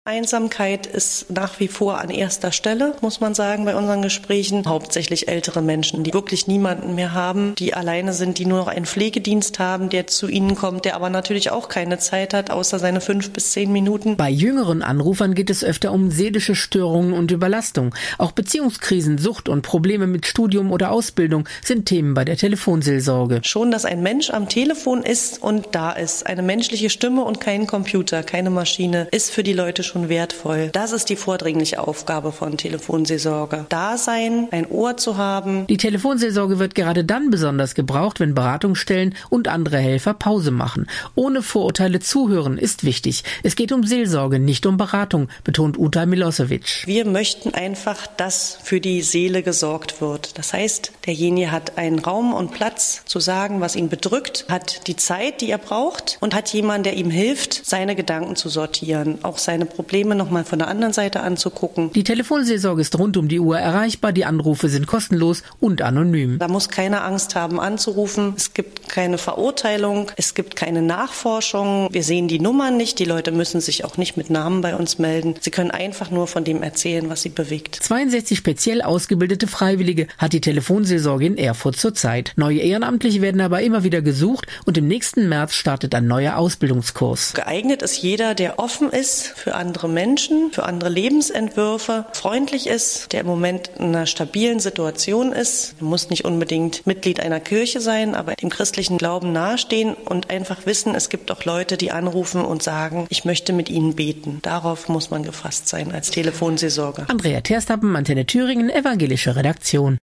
Einsamkeit ist nach wie vor an erster Stelle, muss man sagen, bei unseren Gesprächen. Hauptsächlich ältere Menschen, die wirklich niemanden mehr haben, die alleine sind, die nur noch einen Pflegedienst haben, der zu ihnen kommt, der aber natürlich auch keine Zeit hat, außer seine 5 bis 10 Minuten. Bei jüngeren Anrufern geht es öfter um seelische Störungen und Überlastung. Auch Beziehungskrisen, Sucht und Probleme mit Studium oder Ausbildung sind Themen bei der Telefonseelsorge. Schon, dass ein Mensch am Telefon ist und da ist. Eine menschliche Stimme und kein Computer, keine Maschine, ist für die Leute schon wertvoll. Das ist die vordringliche Aufgabe von Telefonseelsorge. Da sein, ein Ohr zu haben. Die Telefonseelsorge wird gerade dann besonders gebraucht, wenn Beratungsstellen und andere Helfer Pause machen. Ohne Vorurteile zuhören ist wichtig. Es geht um Seelsorge, nicht um Beratung, betont Uta Milosevic. Wir möchten einfach, dass für die Seele gesorgt wird. Das heißt, derjenige hat einen Raum und Platz zu sagen, was ihn bedrückt, hat die Zeit, die er braucht und hat jemanden, der ihm hilft, seine Gedanken zu sortieren, auch seine Probleme nochmal von der anderen Seite anzugucken. Die Telefonseelsorge ist rund um die Uhr erreichbar, die Anrufe sind kostenlos und anonym. Da muss keiner Angst haben anzurufen. Es gibt keine Verurteilung, es gibt keine Nachforschung. Wir sehen die Nummern nicht, die Leute müssen sich auch nicht mit Namen bei uns melden. Sie können einfach nur von dem erzählen, was sie bewegt. 62 speziell ausgebildete Freiwillige hat die Telefonseelsorge in Erfurt zurzeit. Neue Ehrenamtliche werden aber immer wieder gesucht und im nächsten März startet ein neuer Ausbildungskurs. Geeignet ist jeder, der offen ist für andere Menschen, für andere Lebensentwürfe, freundlich ist, der im Moment in einer stabilen Situation ist. Er muss nicht unbedingt Mitglied einer Kirche sein, aber dem christlichen Glauben nahestehen und einfach wissen, es gibt auch Leute, die anrufen und sagen, ich möchte mit ihnen beten. Darauf muss man gefasst sein als Telefonseelsorger. Andrea Terstappen, Antenne Thüringen, evangelische Redaktion.